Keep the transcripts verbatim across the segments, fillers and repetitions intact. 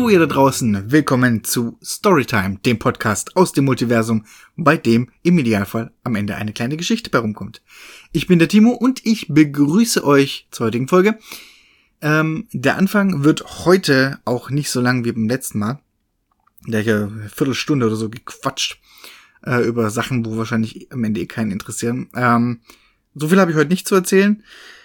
Hallo ihr da draußen, willkommen zu Storytime, dem Podcast aus dem Multiversum, bei dem im Idealfall am Ende eine kleine Geschichte bei rumkommt. Ich bin der Timo und ich begrüße euch zur heutigen Folge. Ähm, der Anfang wird heute auch nicht so lang wie beim letzten Mal. Da ich ja eine Viertelstunde oder so gequatscht äh, über Sachen, wo wahrscheinlich am Ende eh keinen interessieren. Ähm, so viel habe ich heute nicht zu erzählen.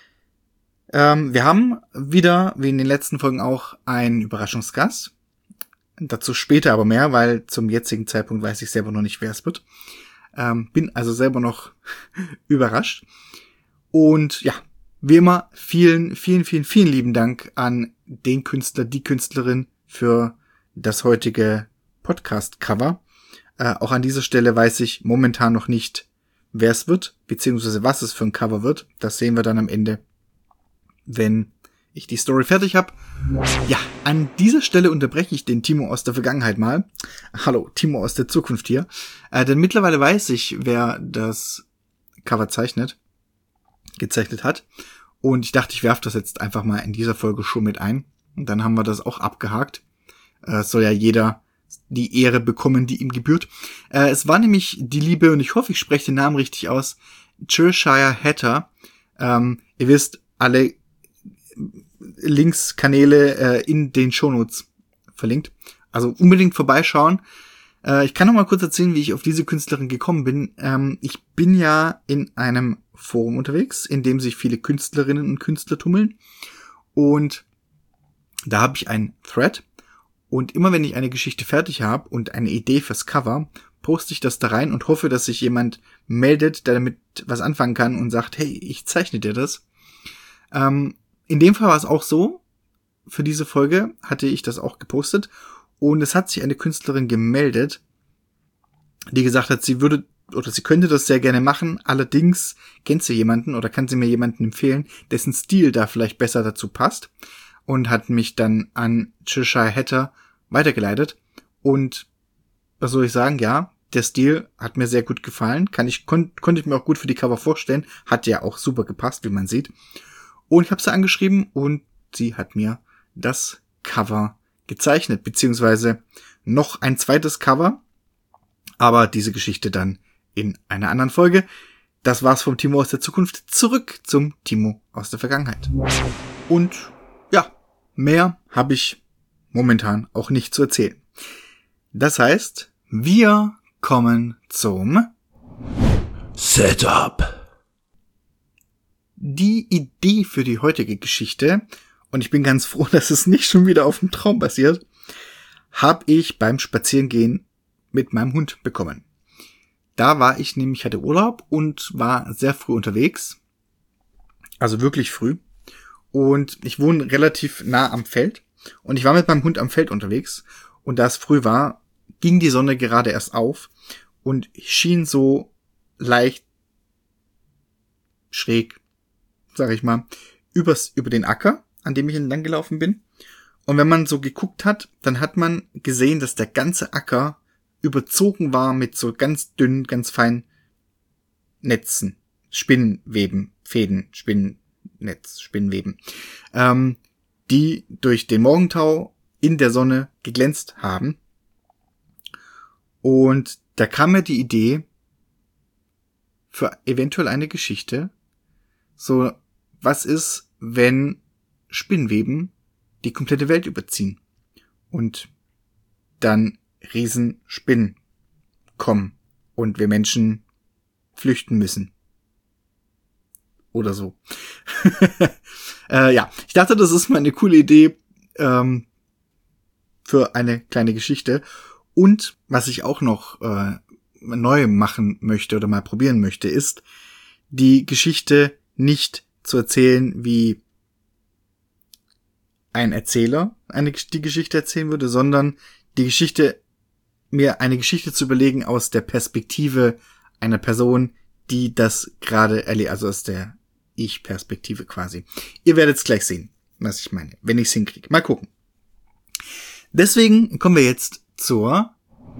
Ähm, wir haben wieder, wie in den letzten Folgen auch, einen Überraschungsgast. Dazu später aber mehr, weil zum jetzigen Zeitpunkt weiß ich selber noch nicht, wer es wird. Ähm, bin also selber noch überrascht. Und ja, wie immer, vielen, vielen, vielen, vielen lieben Dank an den Künstler, die Künstlerin für das heutige Podcast-Cover. Äh, auch an dieser Stelle weiß ich momentan noch nicht, wer es wird, beziehungsweise was es für ein Cover wird. Das sehen wir dann am Ende, wenn ich die Story fertig habe. Ja, an dieser Stelle unterbreche ich den Timo aus der Vergangenheit mal. Hallo, Timo aus der Zukunft hier. Äh, denn mittlerweile weiß ich, wer das Cover zeichnet, gezeichnet hat. Und ich dachte, ich werfe das jetzt einfach mal in dieser Folge schon mit ein. Und dann haben wir das auch abgehakt. Äh, soll ja jeder die Ehre bekommen, die ihm gebührt. Äh, es war nämlich die liebe, und ich hoffe, ich spreche den Namen richtig aus, Cheshire Hatter. Ähm, ihr wisst, alle Links, Kanäle äh, in den Shownotes verlinkt. Also unbedingt vorbeischauen. Äh, ich kann noch mal kurz erzählen, wie ich auf diese Künstlerin gekommen bin. Ähm, ich bin ja in einem Forum unterwegs, in dem sich viele Künstlerinnen und Künstler tummeln. Und da habe ich einen Thread. Und immer wenn ich eine Geschichte fertig habe und eine Idee fürs Cover, poste ich das da rein und hoffe, dass sich jemand meldet, der damit was anfangen kann und sagt, hey, ich zeichne dir das. Ähm, In dem Fall war es auch so, für diese Folge hatte ich das auch gepostet und es hat sich eine Künstlerin gemeldet, die gesagt hat, sie würde oder sie könnte das sehr gerne machen, allerdings kennt sie jemanden oder kann sie mir jemanden empfehlen, dessen Stil da vielleicht besser dazu passt und hat mich dann an Cheshire Hatter weitergeleitet und was soll ich sagen, ja, der Stil hat mir sehr gut gefallen, kann ich kon- konnte ich mir auch gut für die Cover vorstellen, hat ja auch super gepasst, wie man sieht. Und ich habe sie angeschrieben und sie hat mir das Cover gezeichnet, beziehungsweise noch ein zweites Cover, aber diese Geschichte dann in einer anderen Folge. Das war's vom Timo aus der Zukunft. Zurück zum Timo aus der Vergangenheit. Und ja, mehr habe ich momentan auch nicht zu erzählen. Das heißt, wir kommen zum Setup. Die Idee für die heutige Geschichte, und ich bin ganz froh, dass es nicht schon wieder auf dem Traum basiert, habe ich beim Spazierengehen mit meinem Hund bekommen. Da war ich nämlich, hatte Urlaub und war sehr früh unterwegs, also wirklich früh, und ich wohne relativ nah am Feld und ich war mit meinem Hund am Feld unterwegs und da es früh war, ging die Sonne gerade erst auf und schien so leicht schräg, sag ich mal, übers, über den Acker, an dem ich entlang gelaufen bin. Und wenn man so geguckt hat, dann hat man gesehen, dass der ganze Acker überzogen war mit so ganz dünnen, ganz feinen Netzen, Spinnweben, Fäden, Spinnennetz, Spinnweben, ähm, die durch den Morgentau in der Sonne geglänzt haben. Und da kam mir die Idee für eventuell eine Geschichte, so, was ist, wenn Spinnweben die komplette Welt überziehen und dann Riesenspinnen kommen und wir Menschen flüchten müssen? Oder so. äh, ja, ich dachte, das ist mal eine coole Idee ähm, für eine kleine Geschichte. Und was ich auch noch äh, neu machen möchte oder mal probieren möchte, ist, die Geschichte nicht zu erzählen, wie ein Erzähler eine, die Geschichte erzählen würde, sondern die Geschichte, mir eine Geschichte zu überlegen aus der Perspektive einer Person, die das gerade erlebt, also aus der Ich-Perspektive quasi. Ihr werdet es gleich sehen, was ich meine, wenn ich es hinkriege. Mal gucken. Deswegen kommen wir jetzt zur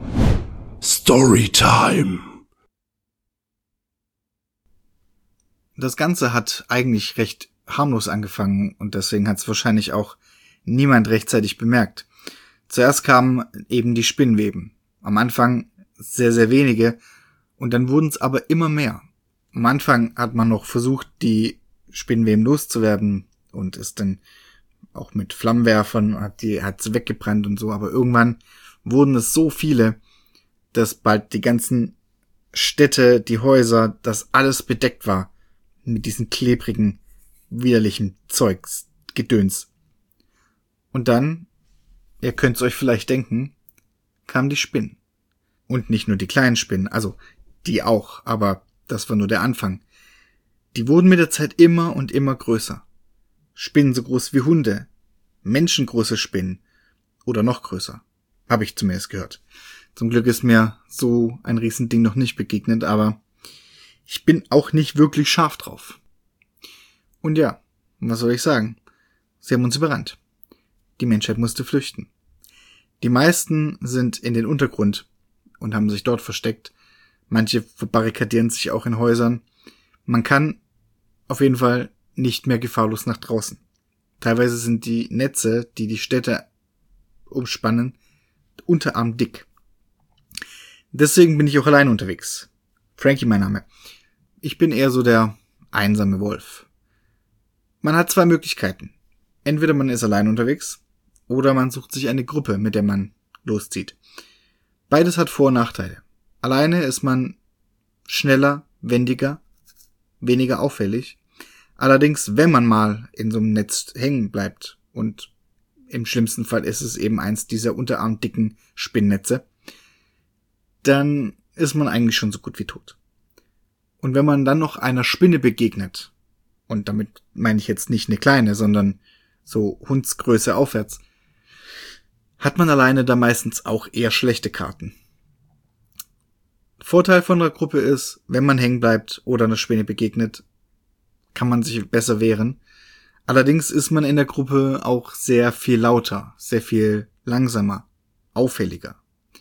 Storytime. Das Ganze hat eigentlich recht harmlos angefangen und deswegen hat es wahrscheinlich auch niemand rechtzeitig bemerkt. Zuerst kamen eben die Spinnweben. Am Anfang sehr, sehr wenige und dann wurden es aber immer mehr. Am Anfang hat man noch versucht, die Spinnweben loszuwerden und ist dann auch mit Flammenwerfern, hat die hat's weggebrannt und so, aber irgendwann wurden es so viele, dass bald die ganzen Städte, die Häuser, das alles bedeckt war mit diesen klebrigen, widerlichen Zeugs, Gedöns. Und dann, ihr könnt's euch vielleicht denken, kamen die Spinnen. Und nicht nur die kleinen Spinnen, also die auch, aber das war nur der Anfang. Die wurden mit der Zeit immer und immer größer. Spinnen so groß wie Hunde, menschengroße Spinnen oder noch größer, habe ich zumindest gehört. Zum Glück ist mir so ein Riesending noch nicht begegnet, aber ich bin auch nicht wirklich scharf drauf. Und ja, was soll ich sagen? Sie haben uns überrannt. Die Menschheit musste flüchten. Die meisten sind in den Untergrund und haben sich dort versteckt. Manche verbarrikadieren sich auch in Häusern. Man kann auf jeden Fall nicht mehr gefahrlos nach draußen. Teilweise sind die Netze, die die Städte umspannen, unterarmdick. Deswegen bin ich auch allein unterwegs. Frankie mein Name. Ich bin eher so der einsame Wolf. Man hat zwei Möglichkeiten. Entweder man ist allein unterwegs oder man sucht sich eine Gruppe, mit der man loszieht. Beides hat Vor- und Nachteile. Alleine ist man schneller, wendiger, weniger auffällig. Allerdings, wenn man mal in so einem Netz hängen bleibt und im schlimmsten Fall ist es eben eins dieser unterarmdicken Spinnnetze, dann ist man eigentlich schon so gut wie tot. Und wenn man dann noch einer Spinne begegnet, und damit meine ich jetzt nicht eine kleine, sondern so Hundsgröße aufwärts, hat man alleine da meistens auch eher schlechte Karten. Vorteil von einer Gruppe ist, wenn man hängen bleibt oder einer Spinne begegnet, kann man sich besser wehren. Allerdings ist man in der Gruppe auch sehr viel lauter, sehr viel langsamer, auffälliger.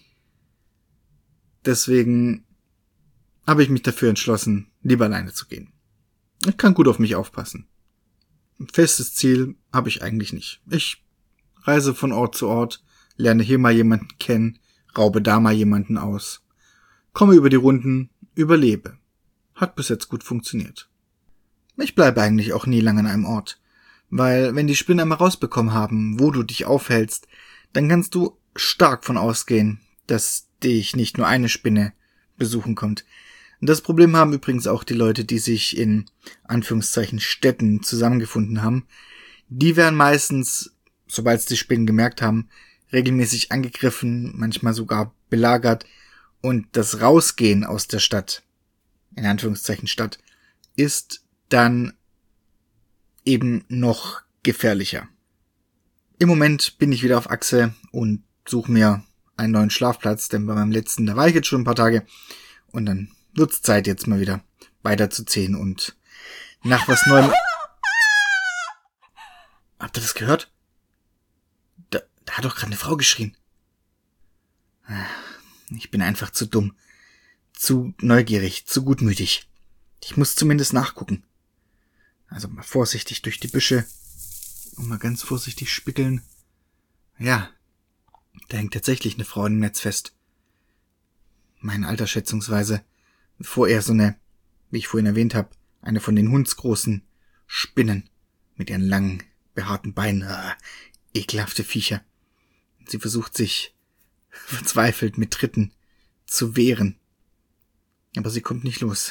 Deswegen habe ich mich dafür entschlossen, lieber alleine zu gehen. Ich kann gut auf mich aufpassen. Ein festes Ziel habe ich eigentlich nicht. Ich reise von Ort zu Ort, lerne hier mal jemanden kennen, raube da mal jemanden aus, komme über die Runden, überlebe. Hat bis jetzt gut funktioniert. Ich bleibe eigentlich auch nie lange an einem Ort, weil wenn die Spinnen einmal rausbekommen haben, wo du dich aufhältst, dann kannst du stark von ausgehen, dass dich nicht nur eine Spinne besuchen kommt. Das Problem haben übrigens auch die Leute, die sich in Anführungszeichen Städten zusammengefunden haben. Die werden meistens, sobald sie die Spinnen gemerkt haben, regelmäßig angegriffen, manchmal sogar belagert. Und das Rausgehen aus der Stadt, in Anführungszeichen Stadt, ist dann eben noch gefährlicher. Im Moment bin ich wieder auf Achse und suche mir einen neuen Schlafplatz, denn bei meinem letzten, da war ich jetzt schon ein paar Tage und dann wird's Zeit, jetzt mal wieder weiterzuziehen und nach was Neuem... Habt ihr das gehört? Da, da hat doch gerade eine Frau geschrien. Ich bin einfach zu dumm, zu neugierig, zu gutmütig. Ich muss zumindest nachgucken. Also mal vorsichtig durch die Büsche und mal ganz vorsichtig spickeln. Ja, da hängt tatsächlich eine Frau im Netz fest. Mein Alter schätzungsweise, vorher so eine, wie ich vorhin erwähnt habe, eine von den hundsgroßen Spinnen mit ihren langen, behaarten Beinen. Ah, ekelhafte Viecher. Sie versucht sich verzweifelt mit Tritten zu wehren. Aber sie kommt nicht los.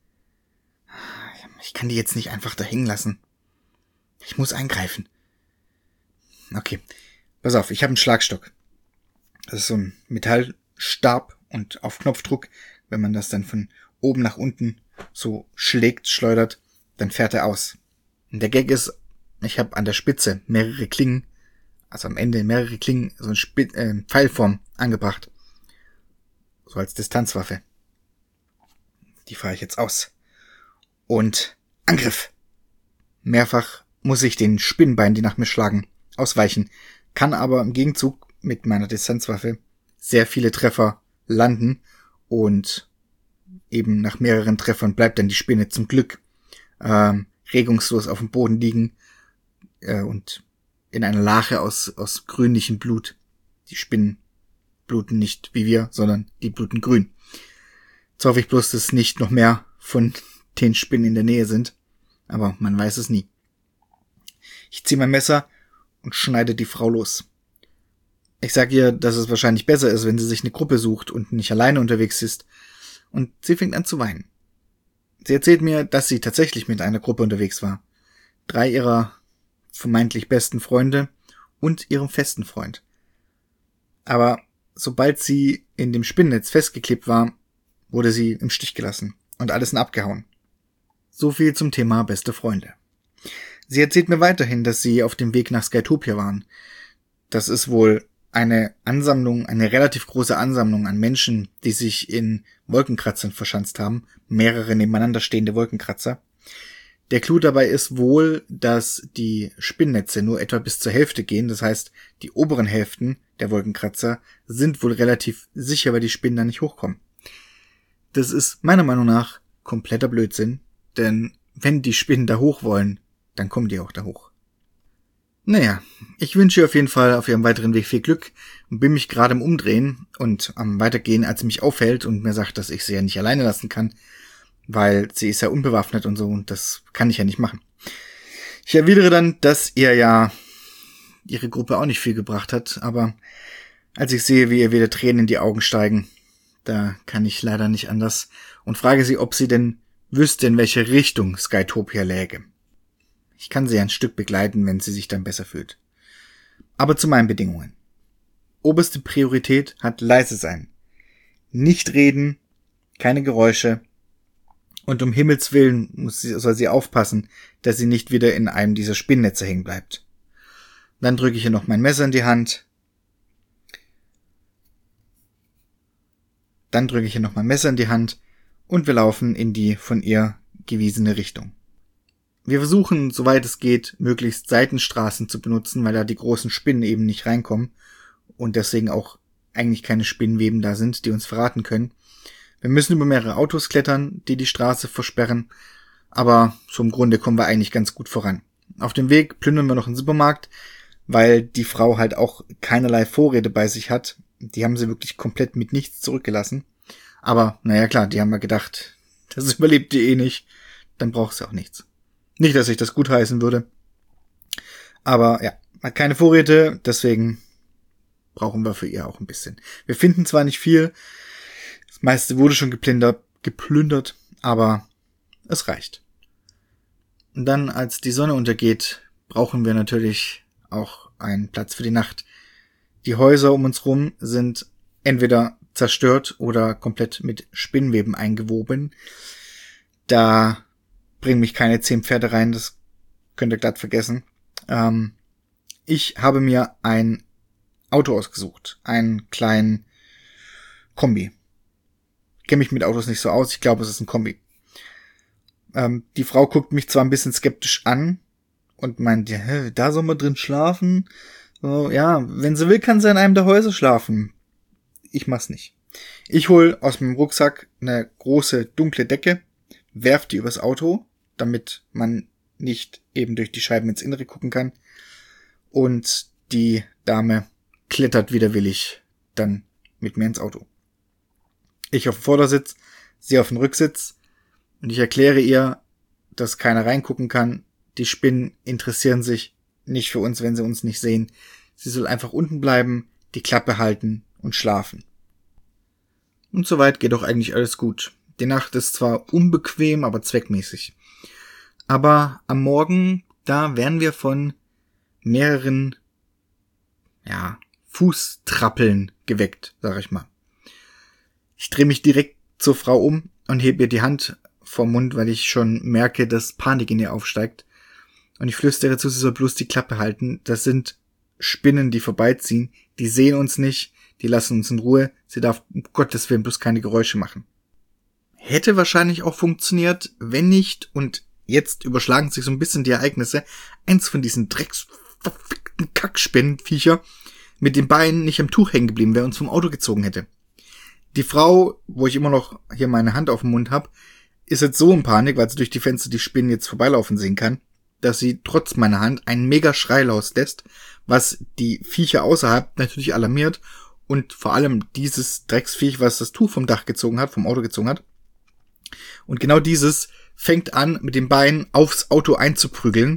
Ich kann die jetzt nicht einfach da hängen lassen. Ich muss eingreifen. Okay, pass auf, ich habe einen Schlagstock. Das ist so ein Metallstab und auf Knopfdruck, wenn man das dann von oben nach unten so schlägt, schleudert, dann fährt er aus. Und der Gag ist, ich habe an der Spitze mehrere Klingen, also am Ende mehrere Klingen, so eine Sp- äh, Pfeilform angebracht. So als Distanzwaffe. Die fahre ich jetzt aus. Und Angriff. Mehrfach muss ich den Spinnenbeinen, die nach mir schlagen, ausweichen, kann aber im Gegenzug mit meiner Distanzwaffe sehr viele Treffer landen und eben nach mehreren Treffern bleibt dann die Spinne zum Glück ähm, regungslos auf dem Boden liegen äh, und in einer Lache aus, aus grünlichem Blut Die Spinnen bluten nicht wie wir, sondern die bluten grün. Jetzt hoffe ich bloß, dass nicht noch mehr von den Spinnen in der Nähe sind. Aber man weiß es nie. Ich ziehe mein Messer und schneide die Frau los. Ich sage ihr, dass es wahrscheinlich besser ist, wenn sie sich eine Gruppe sucht und nicht alleine unterwegs ist. Und sie fängt an zu weinen. Sie erzählt mir, dass sie tatsächlich mit einer Gruppe unterwegs war. Drei ihrer vermeintlich besten Freunde und ihrem festen Freund. Aber sobald sie in dem Spinnennetz festgeklebt war, wurde sie im Stich gelassen und alles abgehauen. So viel zum Thema beste Freunde. Sie erzählt mir weiterhin, dass sie auf dem Weg nach Skytopia waren. Das ist wohl eine Ansammlung, eine relativ große Ansammlung an Menschen, die sich in Wolkenkratzern verschanzt haben, mehrere nebeneinander stehende Wolkenkratzer. Der Clou dabei ist wohl, dass die Spinnnetze nur etwa bis zur Hälfte gehen, das heißt, die oberen Hälften der Wolkenkratzer sind wohl relativ sicher, weil die Spinnen da nicht hochkommen. Das ist meiner Meinung nach kompletter Blödsinn, denn wenn die Spinnen da hoch wollen, dann kommen die auch da hoch. Naja, ich wünsche ihr auf jeden Fall auf ihrem weiteren Weg viel Glück und bin mich gerade im Umdrehen und am Weitergehen, als sie mich aufhält und mir sagt, dass ich sie ja nicht alleine lassen kann, weil sie ist ja unbewaffnet und so und das kann ich ja nicht machen. Ich erwidere dann, dass ihr ja ihre Gruppe auch nicht viel gebracht hat, aber als ich sehe, wie ihr wieder Tränen in die Augen steigen, da kann ich leider nicht anders und frage sie, ob sie denn wüsste, in welche Richtung Skytopia läge. Ich kann sie ein Stück begleiten, wenn sie sich dann besser fühlt. Aber zu meinen Bedingungen. Oberste Priorität hat leise sein. Nicht reden, keine Geräusche. Und um Himmels Willen muss sie, soll sie aufpassen, dass sie nicht wieder in einem dieser Spinnnetze hängen bleibt. Dann drücke ich ihr noch mein Messer in die Hand. Dann drücke ich ihr noch mein Messer in die Hand und wir laufen in die von ihr gewiesene Richtung. Wir versuchen, soweit es geht, möglichst Seitenstraßen zu benutzen, weil da die großen Spinnen eben nicht reinkommen und deswegen auch eigentlich keine Spinnenweben da sind, die uns verraten können. Wir müssen über mehrere Autos klettern, die die Straße versperren, aber so im Grunde kommen wir eigentlich ganz gut voran. Auf dem Weg plündern wir noch einen Supermarkt, weil die Frau halt auch keinerlei Vorräte bei sich hat. Die haben sie wirklich komplett mit nichts zurückgelassen. Aber naja klar, die haben wir gedacht, das überlebt die eh nicht, dann braucht sie auch nichts. Nicht, dass ich das gutheißen würde. Aber ja, hat keine Vorräte, deswegen brauchen wir für ihr auch ein bisschen. Wir finden zwar nicht viel, das meiste wurde schon geplündert, geplündert, aber es reicht. Und dann, als die Sonne untergeht, brauchen wir natürlich auch einen Platz für die Nacht. Die Häuser um uns rum sind entweder zerstört oder komplett mit Spinnweben eingewoben. Da bringen mich keine zehn Pferde rein, das könnt ihr glatt vergessen. Ähm, ich habe mir ein Auto ausgesucht, einen kleinen Kombi. Ich kenne mich mit Autos nicht so aus, ich glaube, es ist ein Kombi. Ähm, die Frau guckt mich zwar ein bisschen skeptisch an und meint, ja, hä, da soll man drin schlafen? So, ja, wenn sie will, kann sie in einem der Häuser schlafen. Ich mach's nicht. Ich hol aus meinem Rucksack eine große, dunkle Decke, werf die übers Auto, damit man nicht eben durch die Scheiben ins Innere gucken kann. Und die Dame klettert widerwillig dann mit mir ins Auto. Ich auf dem Vordersitz, sie auf dem Rücksitz und ich erkläre ihr, dass keiner reingucken kann. Die Spinnen interessieren sich nicht für uns, wenn sie uns nicht sehen. Sie soll einfach unten bleiben, die Klappe halten und schlafen. Und soweit geht auch eigentlich alles gut. Die Nacht ist zwar unbequem, aber zweckmäßig. Aber am Morgen, da werden wir von mehreren, ja, Fußtrappeln geweckt, sag ich mal. Ich drehe mich direkt zur Frau um und hebe ihr die Hand vom Mund, weil ich schon merke, dass Panik in ihr aufsteigt. Und ich flüstere zu, sie soll bloß die Klappe halten. Das sind Spinnen, die vorbeiziehen. Die sehen uns nicht, die lassen uns in Ruhe. Sie darf um Gottes Willen bloß keine Geräusche machen. Hätte wahrscheinlich auch funktioniert, wenn nicht, und jetzt überschlagen sich so ein bisschen die Ereignisse, eins von diesen drecksverfickten Kackspinnenviecher mit den Beinen nicht am Tuch hängen geblieben wäre und uns vom Auto gezogen hätte. Die Frau, wo ich immer noch hier meine Hand auf dem Mund habe, ist jetzt so in Panik, weil sie durch die Fenster die Spinnen jetzt vorbeilaufen sehen kann, dass sie trotz meiner Hand einen mega Schrei loslässt, was die Viecher außerhalb natürlich alarmiert und vor allem dieses Drecksviech, was das Tuch vom Dach gezogen hat, vom Auto gezogen hat. Und genau dieses fängt an, mit den Beinen aufs Auto einzuprügeln.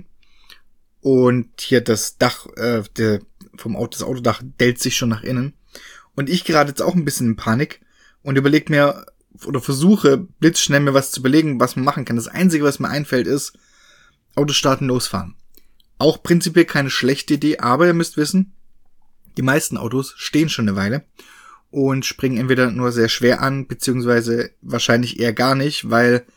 Und hier das Dach, äh, der, vom Auto, das Autodach dellt sich schon nach innen. Und ich gerate jetzt auch ein bisschen in Panik und überlege mir, oder versuche blitzschnell mir was zu überlegen, was man machen kann. Das Einzige, was mir einfällt, ist Auto starten, losfahren. Auch prinzipiell keine schlechte Idee, aber ihr müsst wissen, die meisten Autos stehen schon eine Weile und springen entweder nur sehr schwer an, beziehungsweise wahrscheinlich eher gar nicht, weil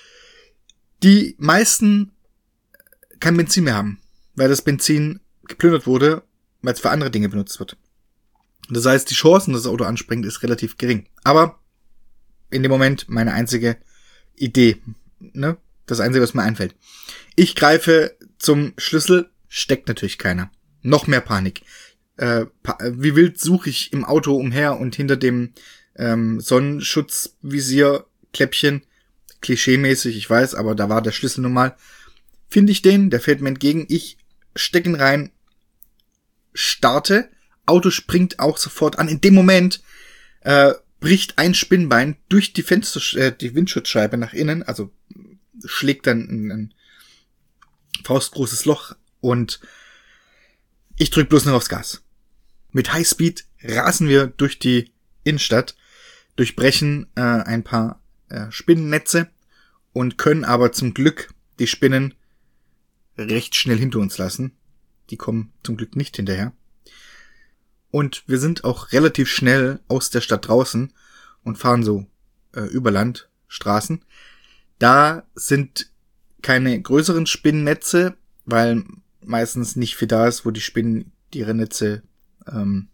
die meisten kein Benzin mehr haben, weil das Benzin geplündert wurde, weil es für andere Dinge benutzt wird. Das heißt, die Chancen, dass das Auto anspringt, ist relativ gering. Aber in dem Moment meine einzige Idee, ne? Das Einzige, was mir einfällt. Ich greife zum Schlüssel, steckt natürlich keiner. Noch mehr Panik. Äh, pa- wie wild suche ich im Auto umher und hinter dem ähm, Sonnenschutzvisier Kläppchen, klischeemäßig, ich weiß, aber da war der Schlüssel nun mal. Finde ich den, der fällt mir entgegen. Ich stecke ihn rein, starte, Auto springt auch sofort an. In dem Moment äh, bricht ein Spinnbein durch die Fenster, äh, die Windschutzscheibe nach innen, also schlägt dann ein, ein faustgroßes Loch und ich drück bloß noch aufs Gas. Mit Highspeed rasen wir durch die Innenstadt, durchbrechen äh, ein paar äh, Spinnennetze und können aber zum Glück die Spinnen recht schnell hinter uns lassen. Die kommen zum Glück nicht hinterher. Und wir sind auch relativ schnell aus der Stadt draußen und fahren so äh, über Landstraßen. Da sind keine größeren Spinnennetze, weil meistens nicht viel da ist, wo die Spinnen ihre Netze ähm,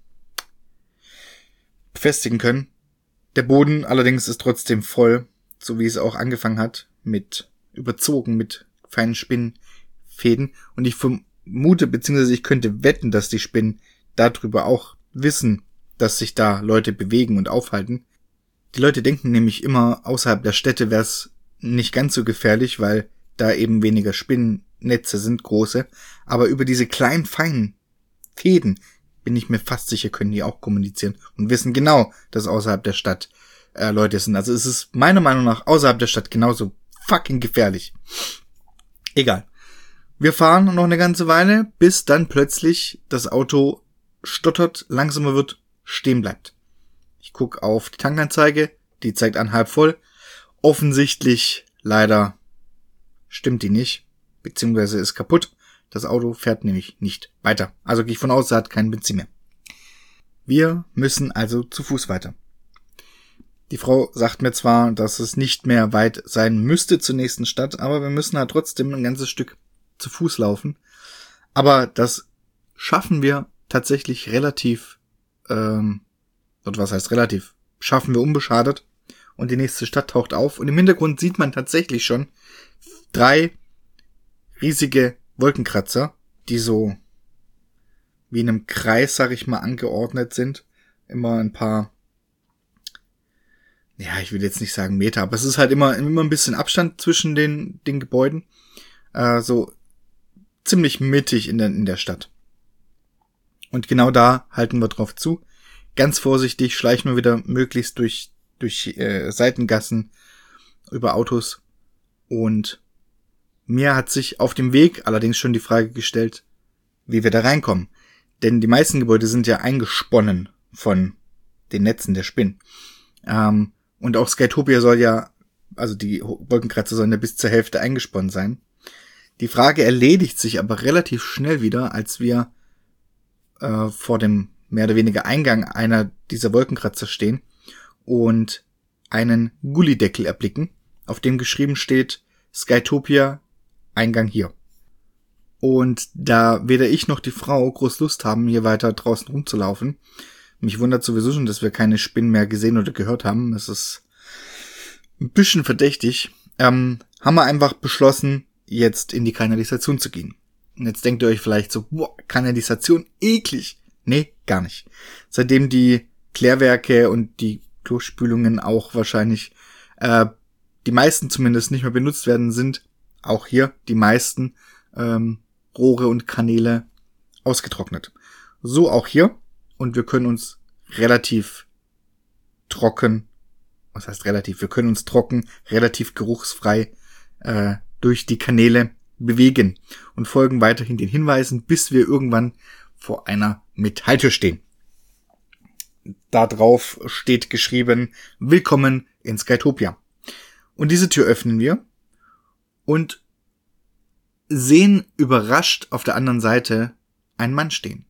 befestigen können. Der Boden allerdings ist trotzdem voll, so wie es auch angefangen hat, mit überzogen mit feinen Spinnenfäden. Und ich vermute, beziehungsweise ich könnte wetten, dass die Spinnen darüber auch wissen, dass sich da Leute bewegen und aufhalten. Die Leute denken nämlich immer, außerhalb der Städte wäre es nicht ganz so gefährlich, weil da eben weniger Spinnennetze sind, große. Aber über diese kleinen, feinen Fäden bin ich mir fast sicher, können die auch kommunizieren und wissen genau, dass außerhalb der Stadt äh, Leute sind. Also es ist meiner Meinung nach außerhalb der Stadt genauso fucking gefährlich. Egal. Wir fahren noch eine ganze Weile, bis dann plötzlich das Auto stottert, langsamer wird, stehen bleibt. Ich gucke auf die Tankanzeige, die zeigt an halb voll. Offensichtlich, leider, stimmt die nicht, beziehungsweise ist kaputt. Das Auto fährt nämlich nicht weiter. Also gehe ich von aus, es hat kein Benzin mehr. Wir müssen also zu Fuß weiter. Die Frau sagt mir zwar, dass es nicht mehr weit sein müsste zur nächsten Stadt, aber wir müssen halt trotzdem ein ganzes Stück zu Fuß laufen. Aber das schaffen wir tatsächlich relativ, ähm, und was heißt relativ, schaffen wir unbeschadet. Und die nächste Stadt taucht auf. Und im Hintergrund sieht man tatsächlich schon drei riesige Wolkenkratzer, die so wie in einem Kreis, sag ich mal, angeordnet sind. Immer ein paar, ja, ich will jetzt nicht sagen Meter, aber es ist halt immer, immer ein bisschen Abstand zwischen den, den Gebäuden. Äh, so ziemlich mittig in der, in der Stadt. Und genau da halten wir drauf zu. Ganz vorsichtig schleichen wir wieder möglichst durch durch äh, Seitengassen, über Autos. Und mir hat sich auf dem Weg allerdings schon die Frage gestellt, wie wir da reinkommen. Denn die meisten Gebäude sind ja eingesponnen von den Netzen der Spinnen. Ähm, und auch Skytopia soll ja, also die Wolkenkratzer sollen ja bis zur Hälfte eingesponnen sein. Die Frage erledigt sich aber relativ schnell wieder, als wir äh, vor dem mehr oder weniger Eingang einer dieser Wolkenkratzer stehen und einen Gullideckel erblicken, auf dem geschrieben steht Skytopia, Eingang hier. Und da weder ich noch die Frau groß Lust haben, hier weiter draußen rumzulaufen, mich wundert sowieso schon, dass wir keine Spinnen mehr gesehen oder gehört haben, das ist ein bisschen verdächtig, ähm, haben wir einfach beschlossen, jetzt in die Kanalisation zu gehen. Und jetzt denkt ihr euch vielleicht so, boah, Kanalisation, eklig. Nee, gar nicht. Seitdem die Klärwerke und die Klospülungen auch wahrscheinlich, äh, die meisten zumindest nicht mehr benutzt werden, sind auch hier die meisten ähm, Rohre und Kanäle ausgetrocknet. So auch hier. Und wir können uns relativ trocken, was heißt relativ, wir können uns trocken, relativ geruchsfrei äh, durch die Kanäle bewegen und folgen weiterhin den Hinweisen, bis wir irgendwann vor einer Metalltür stehen. Da drauf steht geschrieben, Willkommen in Skytopia. Und diese Tür öffnen wir und sehen überrascht auf der anderen Seite einen Mann stehen.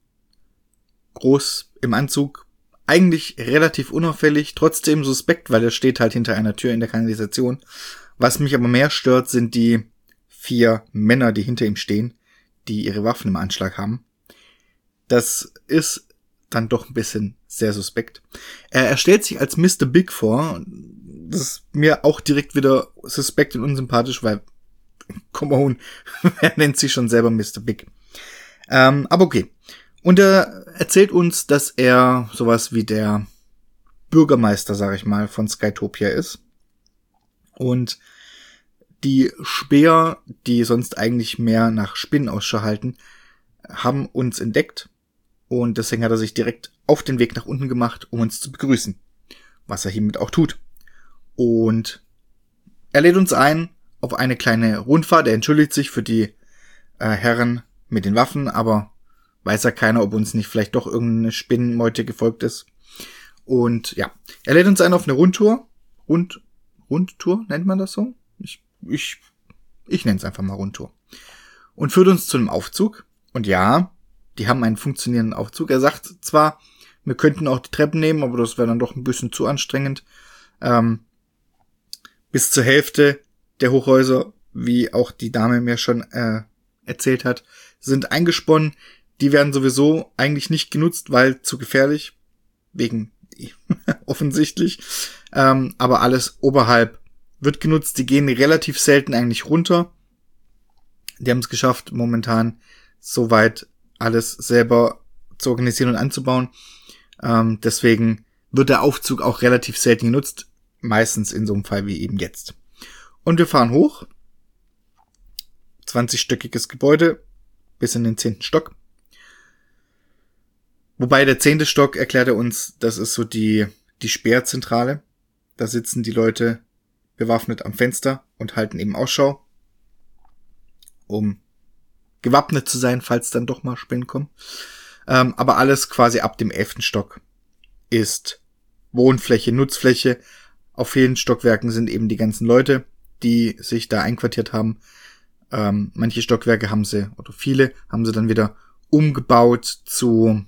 Groß im Anzug, eigentlich relativ unauffällig, trotzdem suspekt, weil er steht halt hinter einer Tür in der Kanalisation. Was mich aber mehr stört, sind die vier Männer, die hinter ihm stehen, die ihre Waffen im Anschlag haben. Das ist dann doch ein bisschen sehr suspekt. Er, er stellt sich als Mister Big vor. Das ist mir auch direkt wieder suspekt und unsympathisch, weil, come on, wer nennt sich schon selber Mister Big? Ähm, aber okay. Und er erzählt uns, dass er sowas wie der Bürgermeister, sag ich mal, von Skytopia ist. Und die Späher, die sonst eigentlich mehr nach Spinnen Ausschau halten, haben uns entdeckt. Und deswegen hat er sich direkt auf den Weg nach unten gemacht, um uns zu begrüßen. Was er hiermit auch tut. Und er lädt uns ein auf eine kleine Rundfahrt. Er entschuldigt sich für die äh, Herren mit den Waffen, aber weiß ja keiner, ob uns nicht vielleicht doch irgendeine Spinnenmeute gefolgt ist. Und ja, er lädt uns ein auf eine Rundtour. Rund, Rundtour, nennt man das so? Ich, ich, ich nenne es einfach mal Rundtour. Und führt uns zu einem Aufzug. Und ja, die haben einen funktionierenden Aufzug. Er sagt zwar, wir könnten auch die Treppen nehmen, aber das wäre dann doch ein bisschen zu anstrengend. Ähm, bis zur Hälfte der Hochhäuser, wie auch die Dame mir schon äh, erzählt hat, sind eingesponnen. Die werden sowieso eigentlich nicht genutzt, weil zu gefährlich, wegen offensichtlich. Ähm, aber alles oberhalb wird genutzt. Die gehen relativ selten eigentlich runter. Die haben es geschafft, momentan soweit alles selber zu organisieren und anzubauen. Ähm, deswegen wird der Aufzug auch relativ selten genutzt. Meistens in so einem Fall wie eben jetzt. Und wir fahren hoch. zwanzigstöckiges Gebäude bis in den zehnten Stock. Wobei der zehnte Stock, erklärt er uns, das ist so die, die Sperrzentrale. Da sitzen die Leute bewaffnet am Fenster und halten eben Ausschau, um gewappnet zu sein, falls dann doch mal Spinnen kommen. Ähm, aber alles quasi ab dem elften Stock ist Wohnfläche, Nutzfläche. Auf vielen Stockwerken sind eben die ganzen Leute, die sich da einquartiert haben. Ähm, manche Stockwerke haben sie, oder viele, haben sie dann wieder umgebaut zu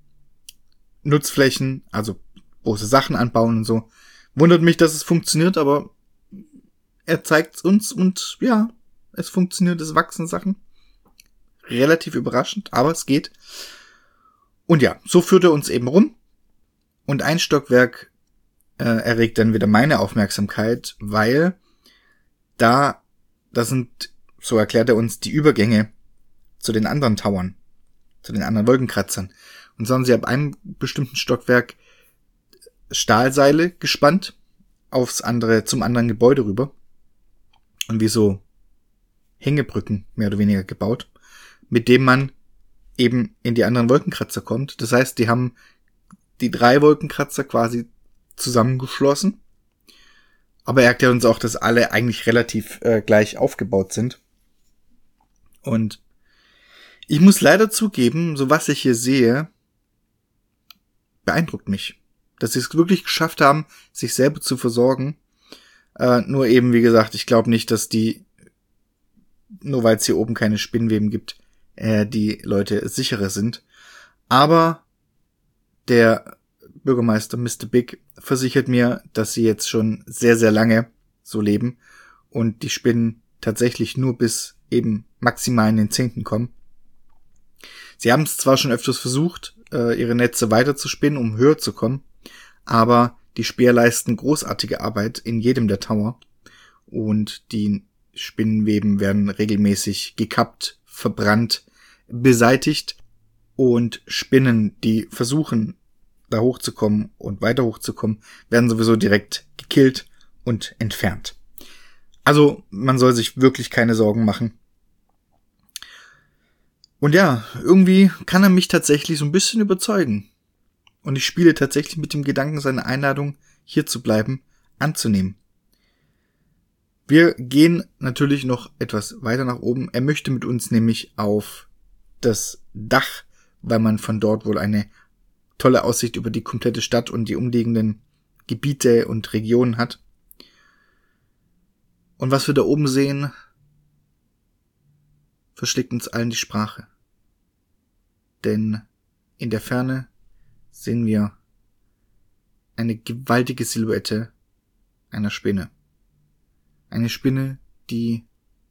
Nutzflächen, also große Sachen anbauen und so. Wundert mich, dass es funktioniert, aber er zeigt es uns und ja, es funktioniert, es wachsen Sachen. Relativ überraschend, aber es geht. Und ja, so führt er uns eben rum. Und ein Stockwerk äh, erregt dann wieder meine Aufmerksamkeit, weil da, das sind, so erklärt er uns, die Übergänge zu den anderen Towern, zu den anderen Wolkenkratzern. Und so haben sie ab einem bestimmten Stockwerk Stahlseile gespannt aufs andere, zum anderen Gebäude rüber. Und wie so Hängebrücken mehr oder weniger gebaut, mit dem man eben in die anderen Wolkenkratzer kommt. Das heißt, die haben die drei Wolkenkratzer quasi zusammengeschlossen. Aber er erklärt uns auch, dass alle eigentlich relativ äh, gleich aufgebaut sind. Und ich muss leider zugeben, so was ich hier sehe, beeindruckt mich. Dass sie es wirklich geschafft haben, sich selber zu versorgen. Äh, nur eben, wie gesagt, ich glaube nicht, dass die, nur weil es hier oben keine Spinnweben gibt, äh, die Leute sicherer sind. Aber der Bürgermeister Mister Big versichert mir, dass sie jetzt schon sehr, sehr lange so leben und die Spinnen tatsächlich nur bis eben maximal in den zehnten kommen. Sie haben es zwar schon öfters versucht, ihre Netze weiter zu spinnen, um höher zu kommen, aber die Speer leisten großartige Arbeit in jedem der Tower und die Spinnenweben werden regelmäßig gekappt, verbrannt, beseitigt und Spinnen, die versuchen, da hochzukommen und weiter hochzukommen, werden sowieso direkt gekillt und entfernt. Also man soll sich wirklich keine Sorgen machen. Und ja, irgendwie kann er mich tatsächlich so ein bisschen überzeugen. Und ich spiele tatsächlich mit dem Gedanken, seine Einladung, hier zu bleiben, anzunehmen. Wir gehen natürlich noch etwas weiter nach oben. Er möchte mit uns nämlich auf das Dach, weil man von dort wohl eine tolle Aussicht über die komplette Stadt und die umliegenden Gebiete und Regionen hat. Und was wir da oben sehen, verschlägt uns allen die Sprache. Denn in der Ferne sehen wir eine gewaltige Silhouette einer Spinne. Eine Spinne, die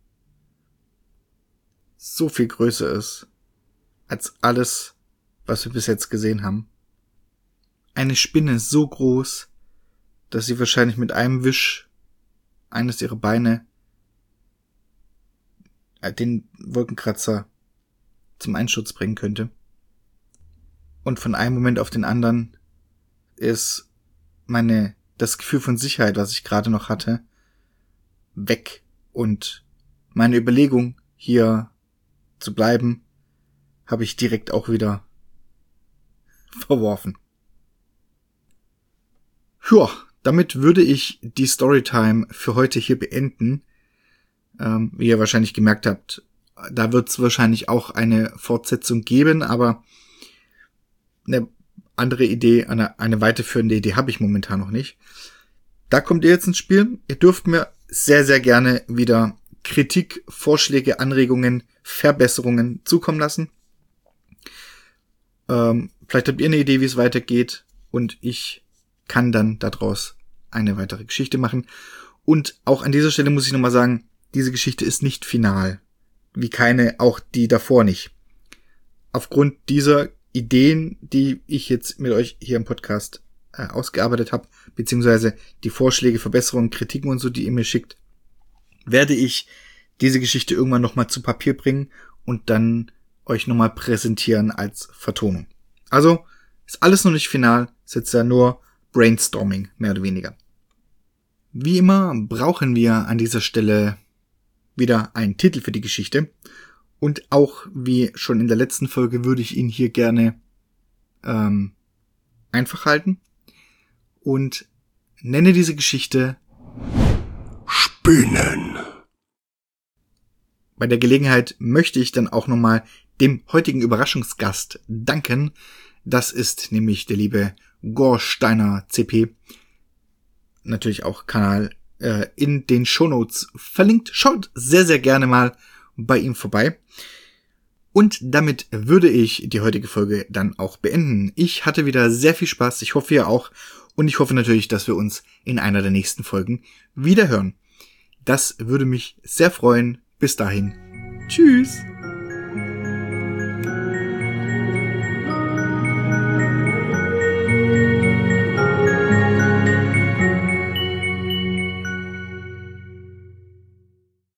so viel größer ist als alles, was wir bis jetzt gesehen haben. Eine Spinne so groß, dass sie wahrscheinlich mit einem Wisch eines ihrer Beine den Wolkenkratzer zum Einsturz bringen könnte. Und von einem Moment auf den anderen ist meine, das Gefühl von Sicherheit, was ich gerade noch hatte, weg. Und meine Überlegung, hier zu bleiben, habe ich direkt auch wieder verworfen. Ja, damit würde ich die Storytime für heute hier beenden. Ähm, wie ihr wahrscheinlich gemerkt habt, da wird es wahrscheinlich auch eine Fortsetzung geben, aber eine andere Idee, eine, eine weiterführende Idee habe ich momentan noch nicht. Da kommt ihr jetzt ins Spiel. Ihr dürft mir sehr, sehr gerne wieder Kritik, Vorschläge, Anregungen, Verbesserungen zukommen lassen. Ähm, vielleicht habt ihr eine Idee, wie es weitergeht, und ich kann dann daraus eine weitere Geschichte machen. Und auch an dieser Stelle muss ich nochmal sagen, diese Geschichte ist nicht final. Wie keine, auch die davor nicht. Aufgrund dieser Ideen, die ich jetzt mit euch hier im Podcast äh, ausgearbeitet habe, beziehungsweise die Vorschläge, Verbesserungen, Kritiken und so, die ihr mir schickt, werde ich diese Geschichte irgendwann nochmal zu Papier bringen und dann euch nochmal präsentieren als Vertonung. Also, ist alles noch nicht final, ist jetzt ja nur Brainstorming, mehr oder weniger. Wie immer brauchen wir an dieser Stelle wieder einen Titel für die Geschichte. Und auch wie schon in der letzten Folge würde ich ihn hier gerne ähm, einfach halten. Und nenne diese Geschichte Spinnen. Bei der Gelegenheit möchte ich dann auch nochmal dem heutigen Überraschungsgast danken. Das ist nämlich der liebe Gorsteiner C P. Natürlich auch Kanal äh, in den Shownotes verlinkt. Schaut sehr, sehr gerne mal bei ihm vorbei. Und damit würde ich die heutige Folge dann auch beenden. Ich hatte wieder sehr viel Spaß. Ich hoffe, ihr auch. Und ich hoffe natürlich, dass wir uns in einer der nächsten Folgen wieder hören. Das würde mich sehr freuen. Bis dahin. Tschüss.